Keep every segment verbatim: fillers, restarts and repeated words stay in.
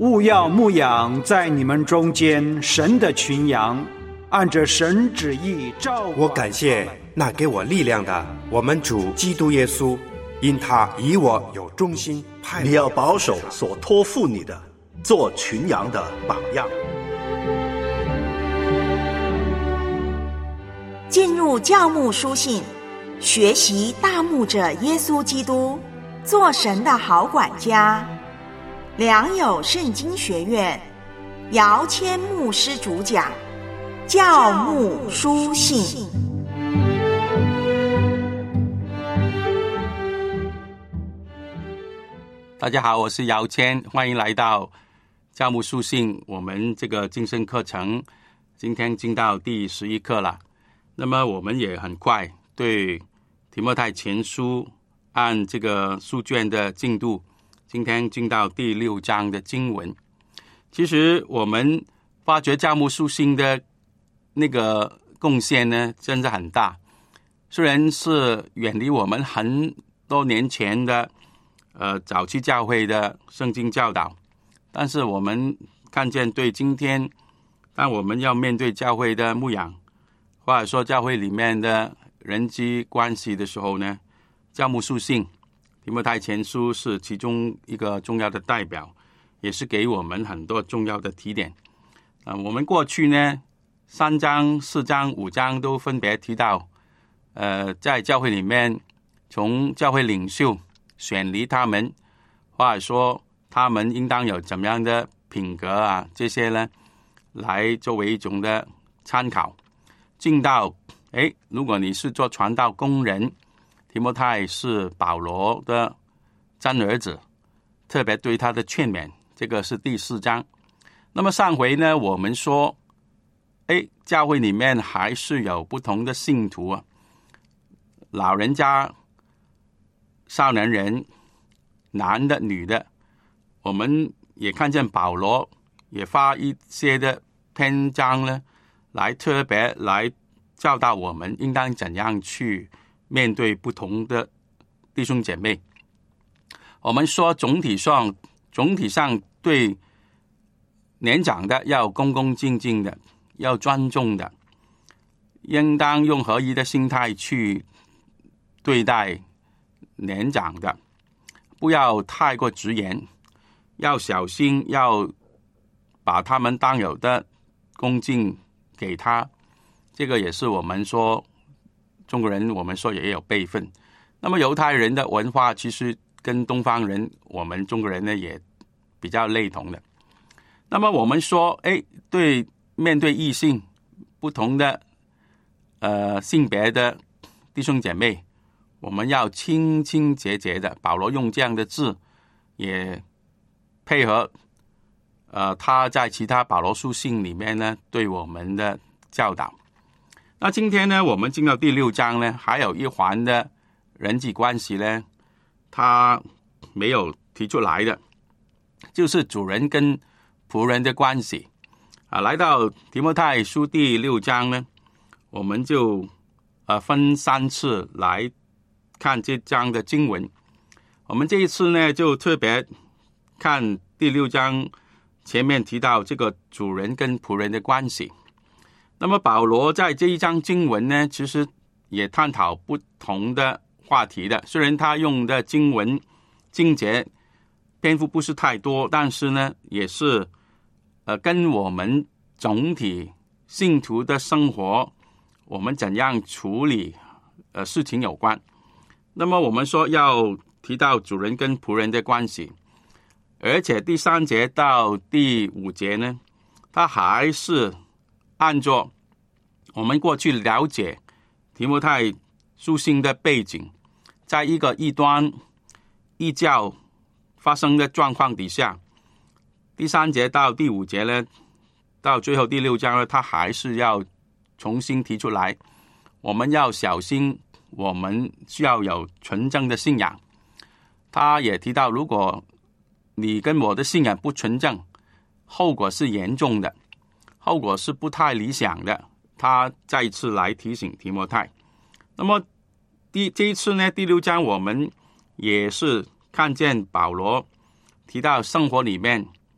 务要牧养在你们中间神的群羊，按着神旨意照管。 我感谢那给我力量的我们主基督耶稣，因他以我有忠心派。 你要保守所托付你的，做群羊的榜样。 进入教牧书信，学习大牧者耶稣基督，做神的好管家。良友圣经学院姚谦牧师主讲，教牧书信。 大家好，我是姚谦，欢迎来到教牧书信我们这个晋升课程，今天进到第十一课了。那么我们也很快对提摩太前书按这个书卷的进度，今天进到第六章的经文。其实我们发掘教牧书信的那个贡献呢，真的很大。虽然是远离我们很多年前的呃早期教会的圣经教导，但是我们看见对今天当我们要面对教会的牧养，或者说教会里面的人际关系的时候呢，教牧书信提摩太前书是其中一个重要的代表，也是给我们很多重要的提点。呃、我们过去呢三章四章五章都分别提到呃，在教会里面从教会领袖选离他们，或者说他们应当有怎么样的品格啊，这些呢来作为一种的参考。进到诶，如果你是做传道工人，提摩太是保罗的真儿子，特别对他的劝勉，这个是第四章。那么上回呢我们说诶，教会里面还是有不同的信徒啊，老人家、少年人、男的女的，我们也看见保罗也发一些的篇章呢，来特别来教导我们应当怎样去面对不同的弟兄姐妹。我们说总体上总体上对年长的要恭恭敬敬的，要尊重的，应当用合一的心态去对待年长的，不要太过直言，要小心，要把他们当有的恭敬给他。这个也是我们说中国人我们说也有辈分。那么犹太人的文化其实跟东方人我们中国人呢也比较类同的。那么我们说诶，对面对异性不同的呃性别的弟兄姐妹，我们要清清洁洁的。保罗用这样的字也配合呃他在其他保罗书信里面呢对我们的教导。那今天呢我们进到第六章呢，还有一环的人际关系呢他没有提出来的，就是主人跟仆人的关系啊。来到提摩太书第六章呢，我们就呃分三次来看这章的经文。我们这一次呢就特别看第六章前面提到这个主人跟仆人的关系。那么保罗在这一章经文呢，其实也探讨不同的话题的。虽然他用的经文经节篇幅不是太多，但是呢也是呃跟我们总体信徒的生活，我们怎样处理呃事情有关。那么我们说要提到主人跟仆人的关系，而且第三节到第五节呢，他还是按照我们过去了解提摩太书信的背景，在一个异端异教发生的状况底下，第三节到第五节呢，到最后第六章呢，他还是要重新提出来，我们要小心，我们需要有纯正的信仰。他也提到，如果你跟我的信仰不纯正，后果是严重的，后果是不太理想的。他再一次来提醒提摩太。那么第这一次呢，第六章我们也是看见保罗提到生活里面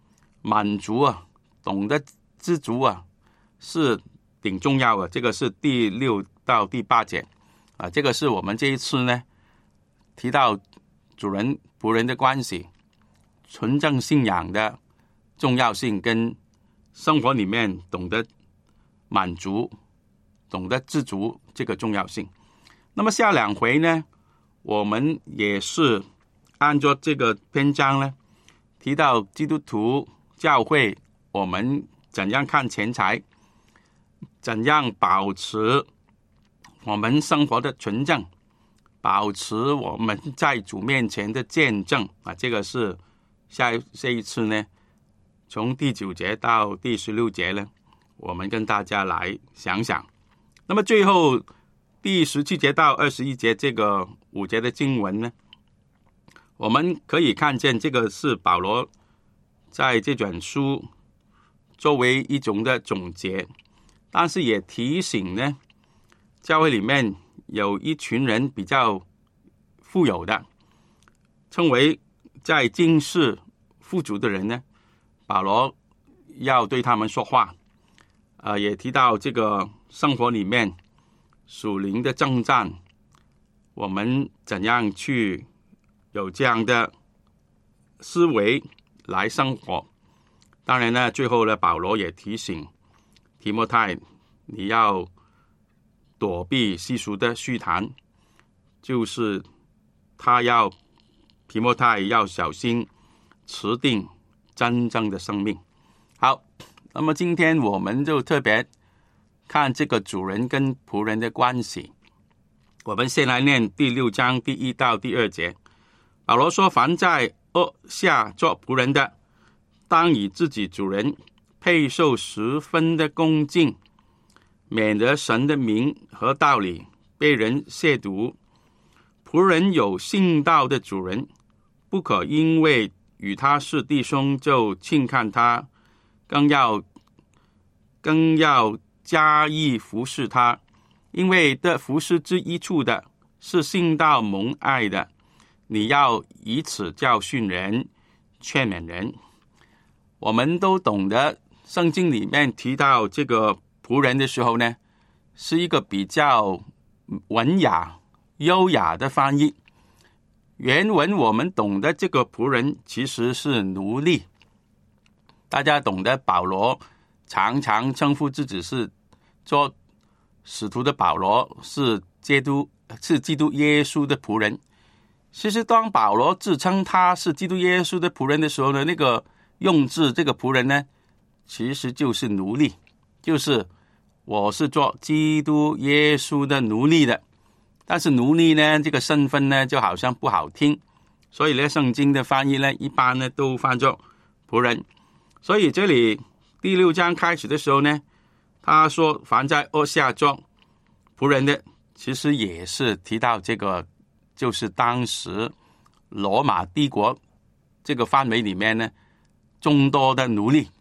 满足啊，懂得知足啊，是挺重要的。这个是第六到第八节啊，这个是我们这一次呢提到主人仆人的关系，纯正信仰的重要性，跟生活里面懂得满足、懂得知足这个重要性。那么下两回呢，我们也是按照这个篇章呢，提到基督徒教会我们怎样看钱财，怎样保持我们生活的纯正，保持我们在主面前的见证啊，这个是下一这一次呢，从第九节到第十六节呢，我们跟大家来想想。那么最后第十七节到二十一节这个五节的经文呢，我们可以看见这个是保罗在这卷书作为一种的总结，但是也提醒呢，教会里面有一群人比较富有的，称为在今世富足的人呢，保罗要对他们说话。呃，也提到这个生活里面属灵的征战，我们怎样去有这样的思维来生活。当然呢，最后呢，保罗也提醒提摩太，你要躲避世俗的虚谈，就是他要提摩太要小心持定真正的生命。好，那么今天我们就特别看这个主人跟仆人的关系。我们先来念第六章第一到第二节。保罗说，凡在恶下做仆人的，当以自己主人配受十分的恭敬，免得神的名和道理被人亵渎。仆人有信道的主人，不可因为与他是弟兄就轻看他，更要更要加以服侍他，因为得服侍之一处的是信道蒙爱的。你要以此教训人，劝勉人。我们都懂得圣经里面提到这个仆人的时候呢，是一个比较文雅优雅的翻译。原文我们懂得这个仆人其实是奴隶。大家懂得保罗常常称呼自己是做使徒的保罗是基督是基督耶稣的仆人。其实当保罗自称他是基督耶稣的仆人的时候呢，那个用字这个仆人呢，其实就是奴隶，就是我是做基督耶稣的奴隶的。但是奴隶呢，这个身份呢就好像不好听，所以呢圣经的翻译呢一般呢都翻作仆人。所以这里第六章开始的时候呢，他说凡在恶下做仆人的，其实也是提到这个就是当时罗马帝国这个范围里面呢众多的奴隶。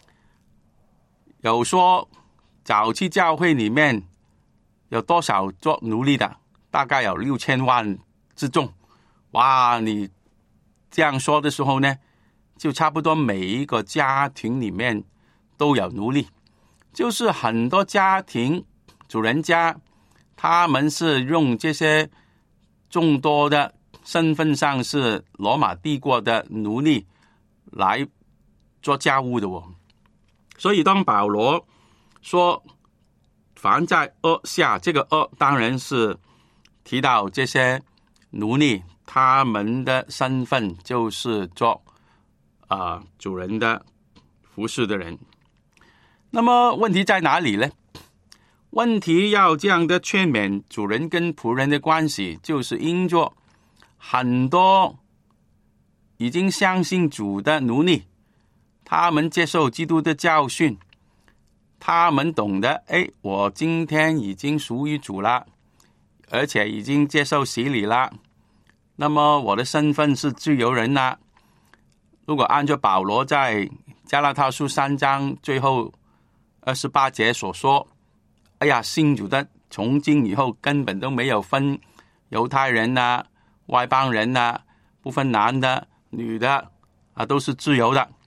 有说早期教会里面有多少做奴隶的，大概有六千万之众。哇，你这样说的时候呢，就差不多每一个家庭里面都有奴隶，就是很多家庭主人家他们是用这些众多的身份上是罗马帝国的奴隶来做家务的哦。所以当保罗说凡在恶下，这个恶当然是提到这些奴隶他们的身份就是做啊、呃、主人的服侍的人。那么问题在哪里呢？问题要这样的劝勉主人跟仆人的关系，就是因着很多已经相信主的奴隶，他们接受基督的教训，他们懂得，哎，我今天已经属于主了，而且已经接受洗礼了，那么我的身份是自由人了。如果按照保罗在加拉太书三章最后二十八节所说，哎呀，信主的从今以后根本都没有分犹太人啊、外邦人啊，不分男的女的啊，都是自由的。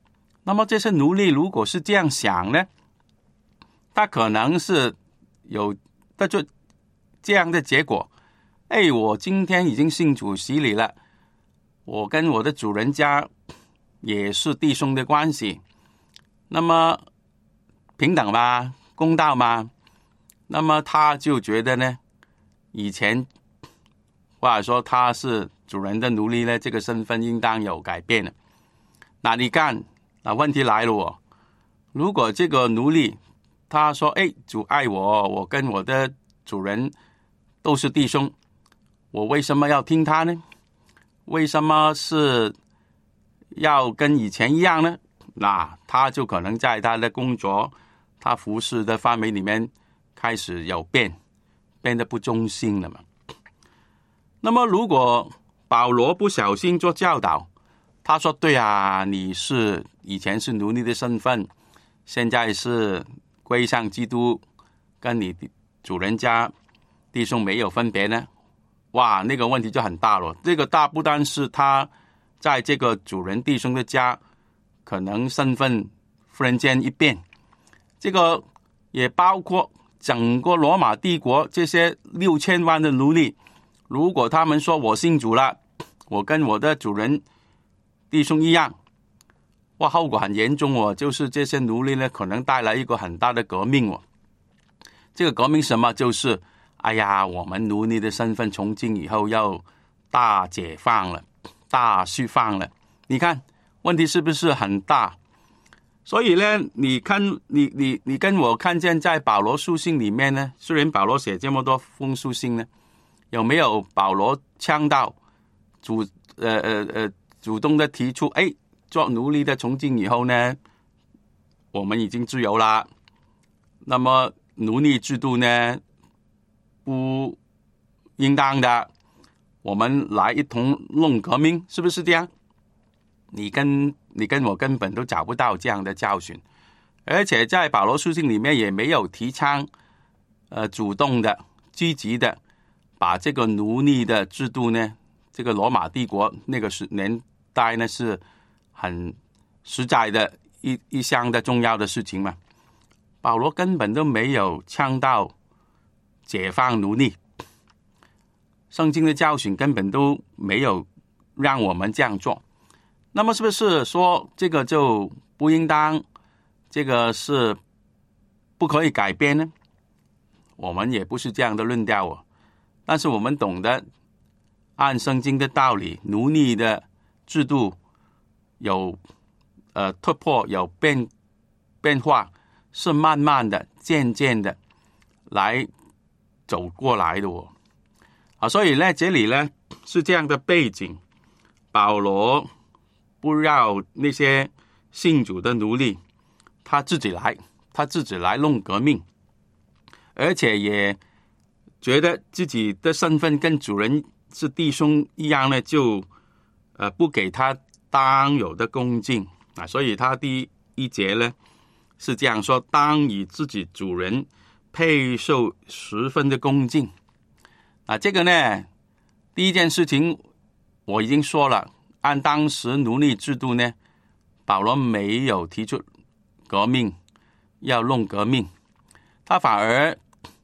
那么这些奴隶如果是这样想呢，他可能是有得出这样的结果，哎，我今天已经信主洗礼了，我跟我的主人家也是弟兄的关系，那么平等吗？公道吗？那么他就觉得呢，以前或者说他是主人的奴隶呢，这个身份应当有改变了。那你看，那问题来了哦，如果这个奴隶他说，哎，主爱我，我跟我的主人都是弟兄，我为什么要听他呢？为什么是要跟以前一样呢？那他就可能在他的工作、他服侍的范围里面开始有变，变得不忠心了嘛。那么如果保罗不小心做教导，他说对啊，你是以前是奴隶的身份，现在是归向基督，跟你主人家弟兄没有分别呢，哇，那个问题就很大了。这个大不单是他在这个主人弟兄的家可能身份忽然间一变，这个也包括整个罗马帝国这些六千万的奴隶，如果他们说我信主了，我跟我的主人弟兄一样，哇，后果很严重哦，就是这些奴隶呢可能带来一个很大的革命哦。这个革命什么？就是哎呀，我们奴隶的身份从今以后要大解放了，大释放了。你看问题是不是很大？所以呢，你看你你你跟我看见在保罗书信里面呢，虽然保罗写这么多封书信呢，有没有保罗倡导主呃呃呃主动的提出，哎，做奴隶的从今以后呢，我们已经自由啦，那么奴隶制度呢不应当的，我们来一同弄革命，是不是这样？你跟你跟我根本都找不到这样的教训，而且在保罗书信里面也没有提倡呃主动的积极的把这个奴隶的制度呢，这个罗马帝国那个年代呢是很实在的一一项的重要的事情嘛，保罗根本都没有倡导解放奴隶，圣经的教训根本都没有让我们这样做。那么是不是说这个就不应当，这个是不可以改变呢？我们也不是这样的论调哦。但是我们懂得按圣经的道理，奴隶的制度有呃突破，有变变化，是慢慢的、渐渐的来走过来的哦。啊，所以呢，这里呢是这样的背景，保罗不要那些信主的奴隶，他自己来，他自己来弄革命，而且也觉得自己的身份跟主人是弟兄一样呢，就呃不给他当有的恭敬啊。所以他第一节呢是这样说：当以自己主人配受十分的恭敬啊。这个呢，第一件事情我已经说了。按当时奴隶制度呢，保罗没有提出革命，要弄革命，他反而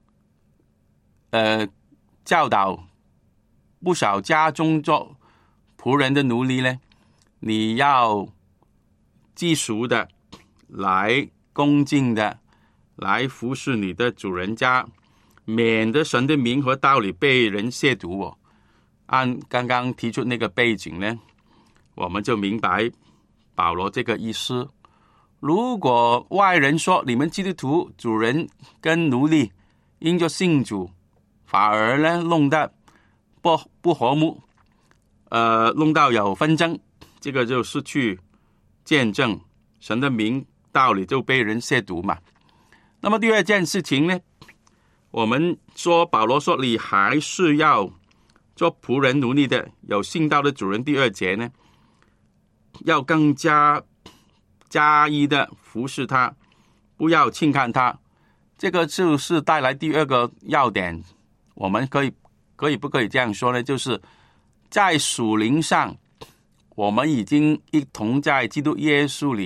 呃教导不少家中做仆人的奴隶呢，你要基熟的来恭敬的来服侍你的主人家，免得神的名和道理被人亵渎哦。按刚刚提出那个背景呢，我们就明白保罗这个意思。如果外人说你们基督徒主人跟奴隶因着信主，反而呢弄得不不和睦，呃，弄到有纷争，这个就失去见证，神的名道理就被人亵渎嘛。那么第二件事情呢，我们说保罗说你还是要做仆人奴隶的，有信道的主人，第二节呢，要更加加一的服侍他，不要轻看他。这个就是带来第二个要点，我们可以可以不可以这样说呢？就是在属灵上，我们已经一同在基督耶稣里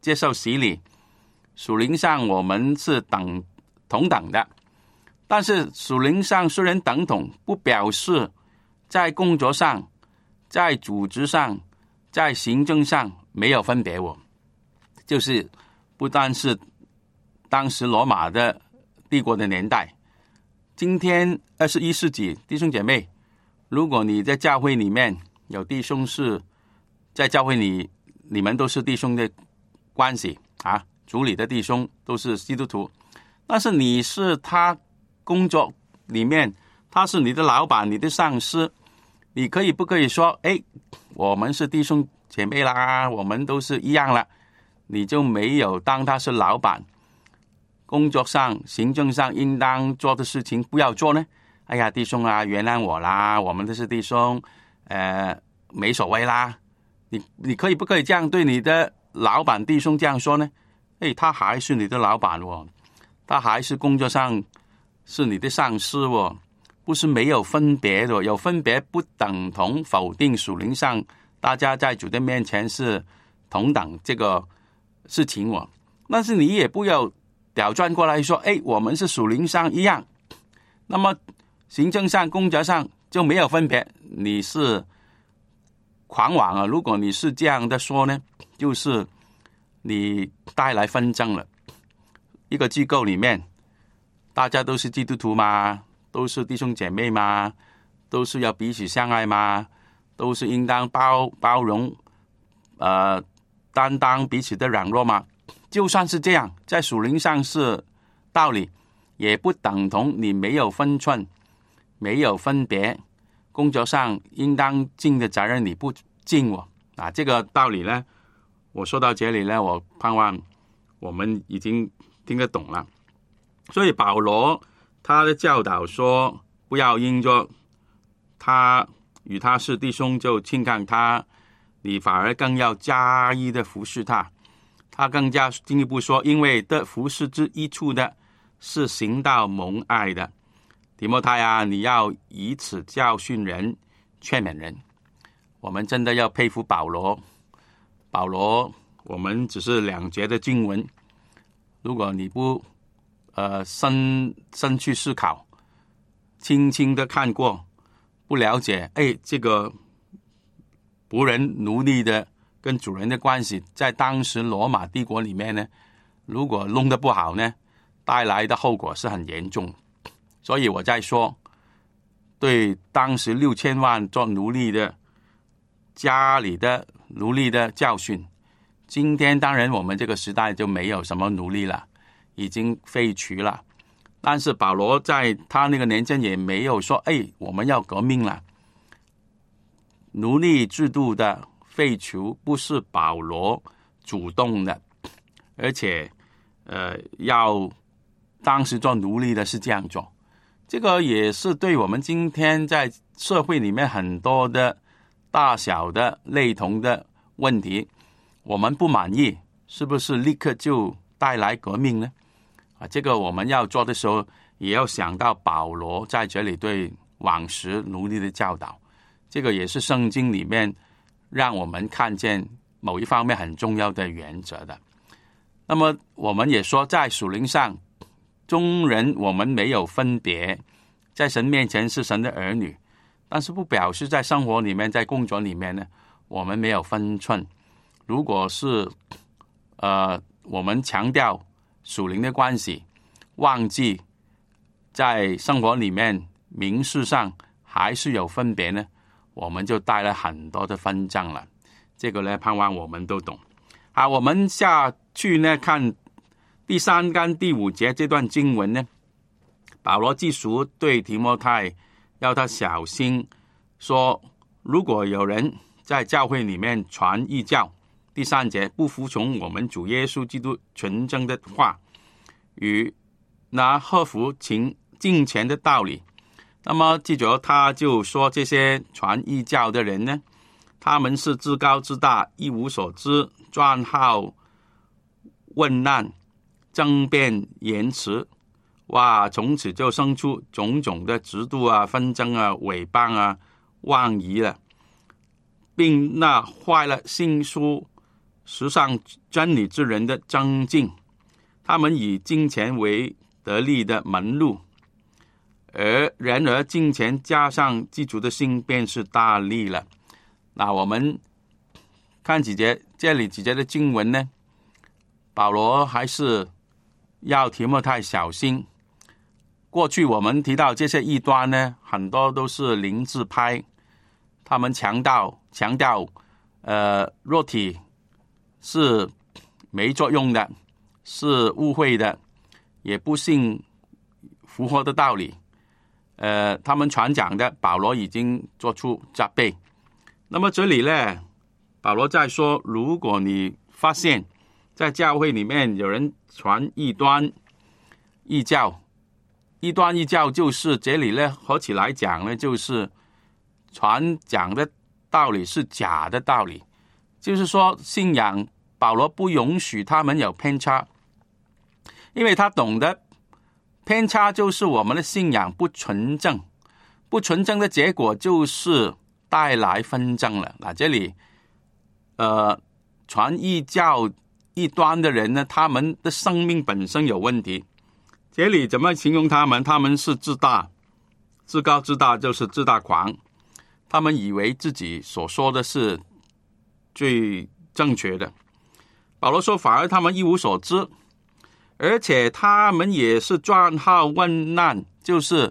接受洗礼，属灵上我们是等同等的。但是属灵上虽然等同，不表示在工作上、在组织上、在行政上没有分别哦。就是不单是当时罗马的帝国的年代，今天二十一世纪，弟兄姐妹，如果你在教会里面有弟兄是在教会里，你们都是弟兄的关系啊，主里的弟兄都是基督徒，但是你是他工作里面，他是你的老板、你的上司，你可以不可以说，哎，我们是弟兄姐妹啦，我们都是一样了，你就没有当他是老板，工作上、行政上应当做的事情不要做呢？哎呀，弟兄啊，原谅我啦，我们都是弟兄，呃，没所谓啦。你你可以不可以这样对你的老板弟兄这样说呢？哎，他还是你的老板哦，他还是工作上是你的上司哦，不是没有分别的，有分别不等同否定属灵上大家在主的面前是同等这个事情哦。但是你也不要调转过来说，哎，我们是属灵上一样，那么行政上、工作上就没有分别，你是狂妄啊！如果你是这样的说呢，就是你带来纷争了。一个机构里面，大家都是基督徒嘛，都是弟兄姐妹嘛，都是要彼此相爱嘛，都是应当包包容，呃，担当彼此的软弱嘛。就算是这样，在属灵上是道理，也不等同你没有分寸，没有分别。工作上应当尽的责任你不尽我啊，这个道理呢，我说到这里呢，我盼望我们已经听得懂了。所以保罗他的教导说，不要因着他与他是弟兄就轻看他，你反而更要加意的服侍他。他更加进一步说，因为得服侍之益处的是行道蒙爱的。提摩太啊，你要以此教训人、劝勉人。我们真的要佩服保罗。保罗，我们只是两节的经文，如果你不呃深深去思考，轻轻的看过，不了解，哎，这个仆人奴隶的跟主人的关系，在当时罗马帝国里面呢，如果弄得不好呢，带来的后果是很严重。所以我在说，对当时六千万做奴隶的家里的奴隶的教训，今天当然我们这个时代就没有什么奴隶了，已经废除了。但是保罗在他那个年间也没有说，哎，我们要革命了。奴隶制度的废除不是保罗主动的，而且呃，要当时做奴隶的是这样做。这个也是对我们今天在社会里面很多的大小的类同的问题，我们不满意，是不是立刻就带来革命呢？啊，这个我们要做的时候，也要想到保罗在这里对往时奴隶的教导，这个也是圣经里面让我们看见某一方面很重要的原则的。那么我们也说，在属灵上，众人我们没有分别，在神面前是神的儿女，但是不表示在生活里面、在工作里面呢，我们没有分寸。如果是呃我们强调属灵的关系，忘记在生活里面民事上还是有分别呢，我们就带来很多的纷争了。这个呢，盼望我们都懂。好，我们下去呢看第三跟第五节这段经文呢，保罗基督对提摩太要他小心说，如果有人在教会里面传异教，第三节不服从我们主耶稣基督纯正的话，与那合乎情敬虔的道理，那么记住他就说，这些传异教的人呢，他们是自高自大，一无所知，专好问难，争辩言辞，哇，从此就生出种种的嫉妒啊、纷争啊、诽谤啊、妄疑了，并那坏了心术时尚真理之人的争竞，他们以金钱为得利的门路，而然而金钱加上基督的心便是大利了。那我们看几节这里几节的经文呢，保罗还是要提摩太小心。过去我们提到这些异端呢，很多都是灵智派，他们强调强调呃肉体是没作用的，是误会的，也不信复活的道理。呃，他们传讲的，保罗已经做出责备。那么这里呢，保罗在说，如果你发现在教会里面有人传异端异教，异端异教就是这里呢合起来讲呢，就是传讲的道理是假的道理，就是说信仰保罗不允许他们有偏差，因为他懂得偏差就是我们的信仰不纯正，不纯正的结果就是带来纷争了。那这里呃传异教异端的人呢，他们的生命本身有问题。这里怎么形容他们？他们是自大，自高自大就是自大狂，他们以为自己所说的是最正确的。保罗说，反而他们一无所知，而且他们也是专好问难，就是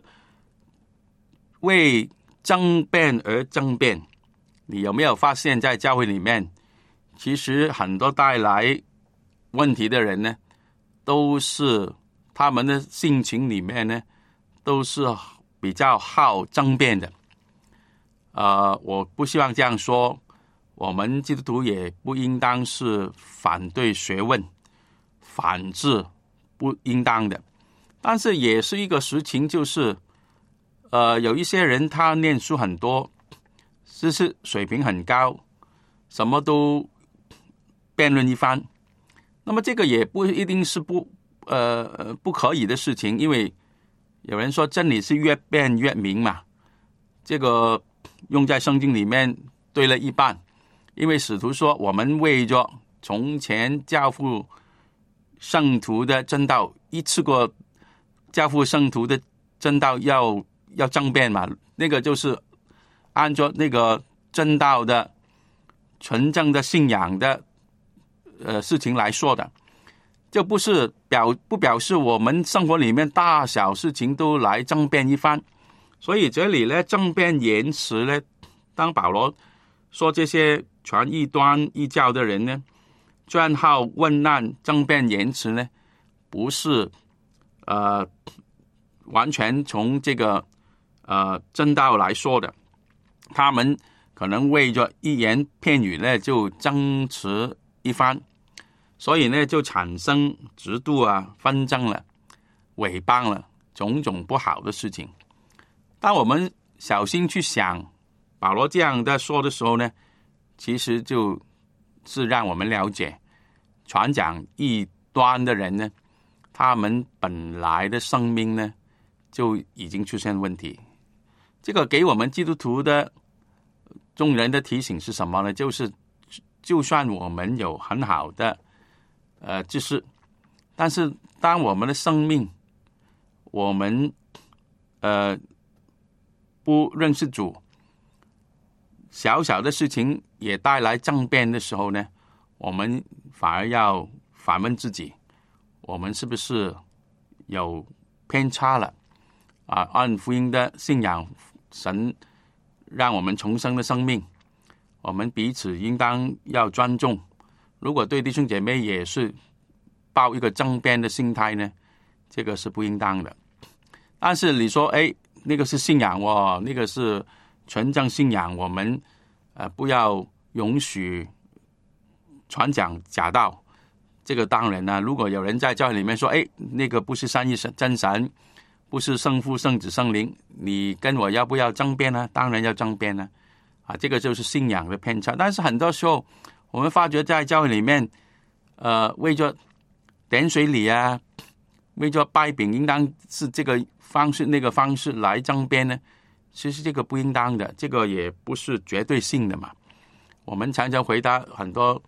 为争辩而争辩。你有没有发现在教会里面，其实很多带来问题的人呢，都是他们的性情里面呢，都是比较好争辩的。呃，我不希望这样说，我们基督徒也不应当是反对学问，反智不应当的。但是也是一个实情，就是呃，有一些人他念书很多，知识水平很高，什么都辩论一番。那么这个也不一定是不呃不可以的事情，因为有人说真理是越辩越明嘛，这个用在圣经里面对了一半。因为使徒说，我们为着从前教父圣徒的真道，一次过教父圣徒的真道要要争辩嘛，那个就是按照那个真道的纯正的信仰的呃事情来说的，就不是表不表示我们生活里面大小事情都来争辩一番。所以这里呢，争辩言辞呢，当保罗说这些传异端异教的人呢，专好问难争辩言辞呢，不是呃完全从这个呃真道来说的，他们可能为着一言片语呢就争持一番，所以呢就产生嫉妒啊、纷争了、诽谤了，种种不好的事情。当我们小心去想保罗这样的说的时候呢，其实就是让我们了解传讲异端的人呢，他们本来的生命呢就已经出现问题。这个给我们基督徒的众人的提醒是什么呢？就是就算我们有很好的呃知识，但是当我们的生命我们呃不认识主，小小的事情也带来争辩的时候呢，我们反而要反问自己，我们是不是有偏差了啊？按福音的信仰，神让我们重生的生命，我们彼此应当要尊重。如果对弟兄姐妹也是抱一个争辩的心态呢，这个是不应当的。但是你说，哎，那个是信仰哦，那个是纯正信仰，我们呃不要允许传讲假道。这个当然呢，如果有人在教会里面说，哎，那个不是三一真神，不是圣父、圣子、圣灵，你跟我要不要争辩呢？当然要争辩呢。啊，这个就是信仰的偏差。但是很多时候，我们发觉在教会里面，呃，为着点水礼啊，为着拜饼，应当是这个方式那个方式来争辩呢，其实这个不应当的，这个也不是绝对性的嘛。我们常常回答很多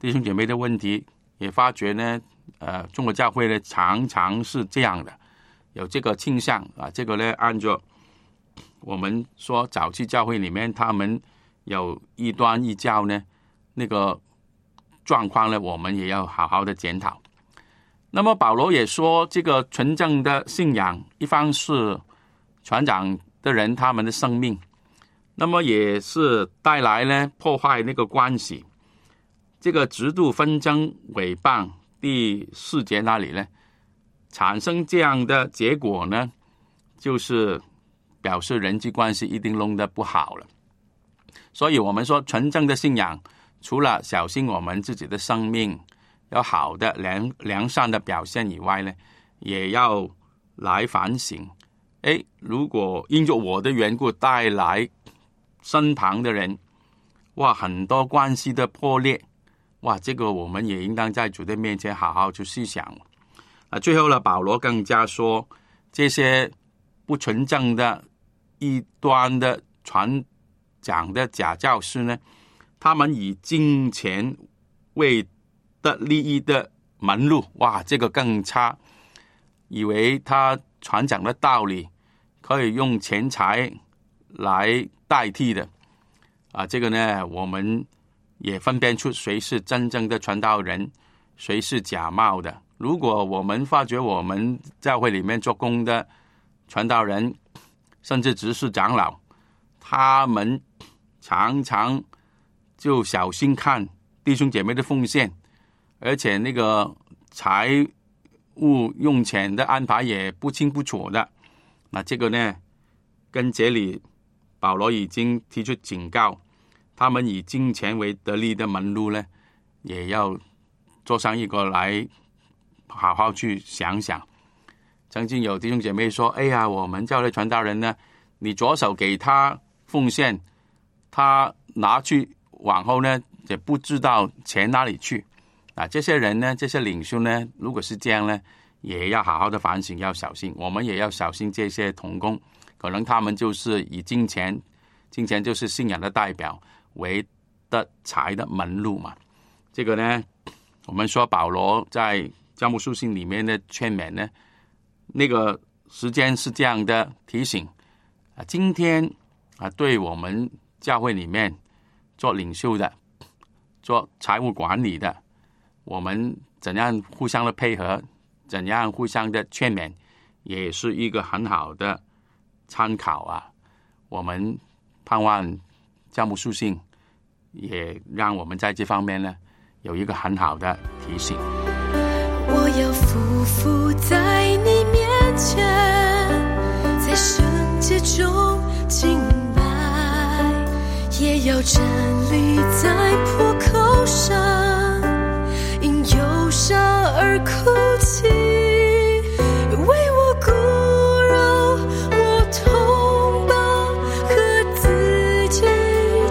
弟兄姐妹的问题，也发觉呢，呃，中国教会呢常常是这样的，有这个倾向啊。这个呢，按照我们说早期教会里面，他们有异端异教呢，那个状况呢，我们也要好好的检讨。那么保罗也说，这个纯正的信仰，一方是传讲的人他们的生命，那么也是带来呢破坏那个关系。这个嫉妒纷争诽谤，第四节那里呢，产生这样的结果呢，就是表示人际关系一定弄得不好了。所以我们说纯正的信仰，除了小心我们自己的生命要好的良良善的表现以外呢，也要来反省。诶，如果因着我的缘故带来身旁的人，哇，很多关系的破裂，哇，这个我们也应当在主的面前好好去思想。啊，最后呢，保罗更加说，这些不纯正的异端的传讲的假教师呢，他们以金钱为的利益的门路，哇，这个更差，以为他传讲的道理可以用钱财来代替的啊，这个呢，我们也分辨出谁是真正的传道人，谁是假冒的。如果我们发觉我们教会里面做工的传道人，甚至执事长老，他们常常就小心看弟兄姐妹的奉献，而且那个财务用钱的安排也不清不楚的，那这个呢，跟这里保罗已经提出警告，他们以金钱为得利的门路呢，也要做上一个来好好去想想。曾经有弟兄姐妹说，哎呀，我们教会传道人呢，你左手给他奉献，他拿去往后呢也不知道钱哪里去啊。这些人呢，这些领袖呢，如果是这样呢，也要好好的反省，要小心。我们也要小心这些同工，可能他们就是以金钱，金钱就是信仰的代表为得财的门路嘛。这个呢，我们说保罗在教牧书信里面的劝勉呢，那个时间是这样的提醒啊。今天啊，对我们教会里面做领袖的，做财务管理的，我们怎样互相的配合，怎样互相的劝勉，也是一个很好的参考啊。我们盼望教牧书信也让我们在这方面呢有一个很好的提醒。 我要匍匐在你面前，在圣洁中敬拜，也要站立在破口上，因忧伤而哭泣，为我骨肉，我同胞和自己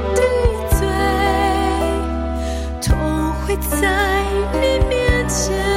的罪，同会在你面前